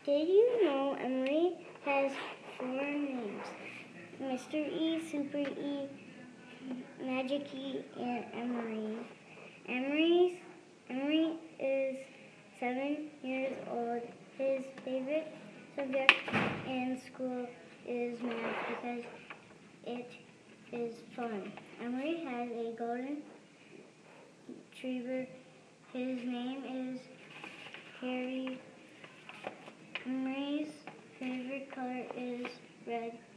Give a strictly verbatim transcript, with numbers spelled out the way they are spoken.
Did you know Emery has four names? Mister E, Super E, Magic E, and Emery. Emery's, Emery is seven years old. His favorite subject in school is math because it is fun. Emery has a golden retriever. His name is Harry. Emery's favorite color is red.